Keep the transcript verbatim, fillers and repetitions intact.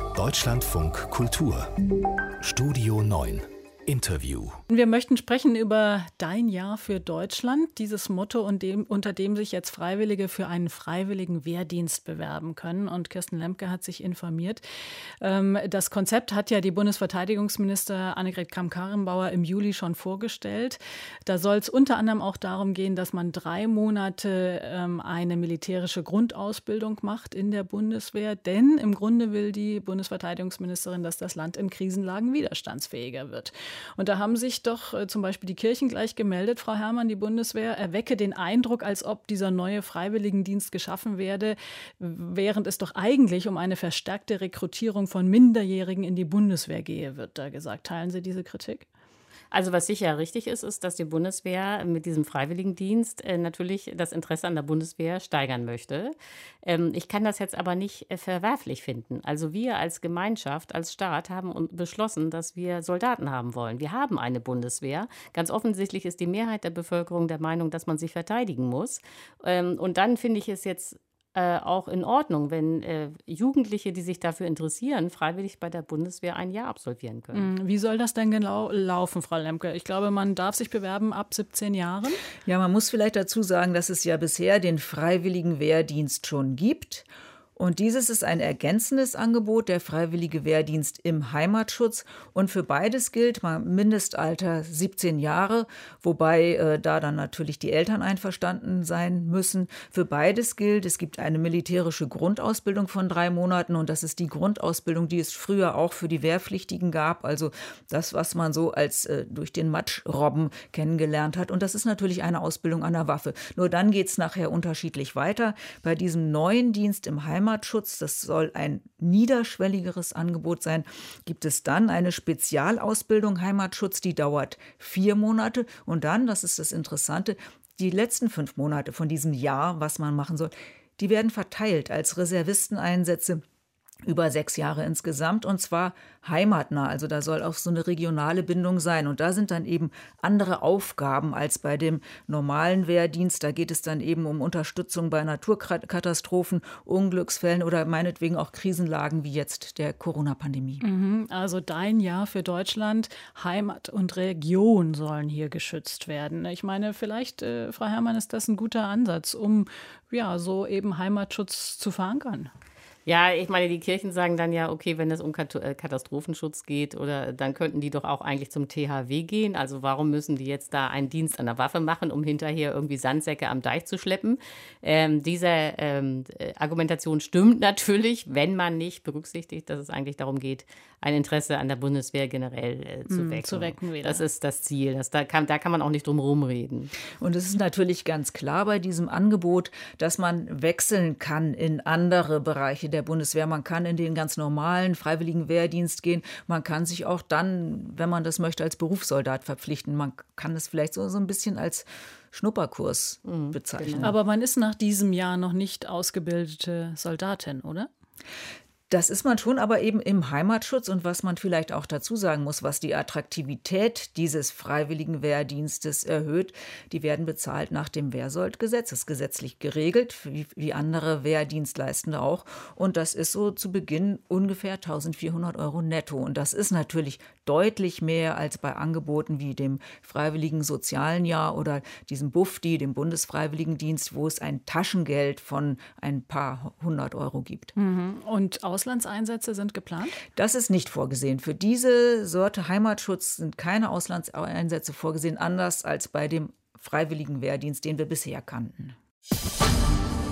Deutschlandfunk Kultur Studio neun Interview. Wir möchten sprechen über Dein Jahr für Deutschland, dieses Motto, und dem, unter dem sich jetzt Freiwillige für einen freiwilligen Wehrdienst bewerben können. Und Kirsten Lemke hat sich informiert. Ähm, das Konzept hat ja die Bundesverteidigungsminister Annegret Kramp-Karrenbauer im Juli schon vorgestellt. Da soll es unter anderem auch darum gehen, dass man drei Monate ähm, eine militärische Grundausbildung macht in der Bundeswehr. Denn im Grunde will die Bundesverteidigungsministerin, dass das Land in Krisenlagen widerstandsfähiger wird. Und da haben sich doch äh, zum Beispiel die Kirchen gleich gemeldet, Frau Herrmann, die Bundeswehr erwecke den Eindruck, als ob dieser neue Freiwilligendienst geschaffen werde, während es doch eigentlich um eine verstärkte Rekrutierung von Minderjährigen in die Bundeswehr gehe, wird da gesagt. Teilen Sie diese Kritik? Also was sicher richtig ist, ist, dass die Bundeswehr mit diesem Freiwilligendienst äh, natürlich das Interesse an der Bundeswehr steigern möchte. Ähm, ich kann das jetzt aber nicht äh, verwerflich finden. Also wir als Gemeinschaft, als Staat haben beschlossen, dass wir Soldaten haben wollen. Wir haben eine Bundeswehr. Ganz offensichtlich ist die Mehrheit der Bevölkerung der Meinung, dass man sich verteidigen muss. Ähm, und dann finde ich es jetzt Äh, auch in Ordnung, wenn äh, Jugendliche, die sich dafür interessieren, freiwillig bei der Bundeswehr ein Jahr absolvieren können. Wie soll das denn genau laufen, Frau Lemke? Ich glaube, man darf sich bewerben ab siebzehn Jahren. Ja, man muss vielleicht dazu sagen, dass es ja bisher den freiwilligen Wehrdienst schon gibt. Und dieses ist ein ergänzendes Angebot, der freiwillige Wehrdienst im Heimatschutz. Und für beides gilt mal Mindestalter siebzehn Jahre, wobei äh, da dann natürlich die Eltern einverstanden sein müssen. Für beides gilt, es gibt eine militärische Grundausbildung von drei Monaten und das ist die Grundausbildung, die es früher auch für die Wehrpflichtigen gab. Also das, was man so als äh, durch den Matschrobben kennengelernt hat. Und das ist natürlich eine Ausbildung an der Waffe. Nur dann geht es nachher unterschiedlich weiter. Bei diesem neuen Dienst im Heimatschutz, das soll ein niederschwelligeres Angebot sein, gibt es dann eine Spezialausbildung Heimatschutz, die dauert vier Monate. Und dann, das ist das Interessante, die letzten fünf Monate von diesem Jahr, was man machen soll, die werden verteilt als Reservisteneinsätze über sechs Jahre insgesamt, und zwar heimatnah. Also da soll auch so eine regionale Bindung sein. Und da sind dann eben andere Aufgaben als bei dem normalen Wehrdienst. Da geht es dann eben um Unterstützung bei Naturkatastrophen, Unglücksfällen oder meinetwegen auch Krisenlagen wie jetzt der Corona-Pandemie. Mhm, also Dein Jahr für Deutschland, Heimat und Region sollen hier geschützt werden. Ich meine, vielleicht, äh, Frau Herrmann, ist das ein guter Ansatz, um ja so eben Heimatschutz zu verankern. Ja, ich meine, die Kirchen sagen dann ja, okay, wenn es um Katastrophenschutz geht, oder dann könnten die doch auch eigentlich zum T H W gehen. Also warum müssen die jetzt da einen Dienst an der Waffe machen, um hinterher irgendwie Sandsäcke am Deich zu schleppen? Ähm, diese ähm, Argumentation stimmt natürlich, wenn man nicht berücksichtigt, dass es eigentlich darum geht, ein Interesse an der Bundeswehr generell äh, zu mm, wecken. Zu wecken wieder. Das ist das Ziel. Das, da, kann, da kann man auch nicht drum rumreden. Und es ist natürlich ganz klar bei diesem Angebot, dass man wechseln kann in andere Bereiche der Bundeswehr. Man kann in den ganz normalen freiwilligen Wehrdienst gehen. Man kann sich auch dann, wenn man das möchte, als Berufssoldat verpflichten. Man kann es vielleicht so, so ein bisschen als Schnupperkurs mhm, bezeichnen. Genau. Aber man ist nach diesem Jahr noch nicht ausgebildete Soldatin, oder? Das ist man schon, aber eben im Heimatschutz. Und was man vielleicht auch dazu sagen muss, was die Attraktivität dieses freiwilligen Wehrdienstes erhöht, die werden bezahlt nach dem Wehrsoldgesetz. Das ist gesetzlich geregelt, wie, wie andere Wehrdienstleistende auch. Und das ist so zu Beginn ungefähr eintausendvierhundert Euro netto. Und das ist natürlich deutlich mehr als bei Angeboten wie dem Freiwilligen Sozialen Jahr oder diesem BUFDI, dem Bundesfreiwilligendienst, wo es ein Taschengeld von ein paar hundert Euro gibt. Mhm. Und Auslandseinsätze sind geplant? Das ist nicht vorgesehen. Für diese Sorte Heimatschutz sind keine Auslandseinsätze vorgesehen, anders als bei dem freiwilligen Wehrdienst, den wir bisher kannten.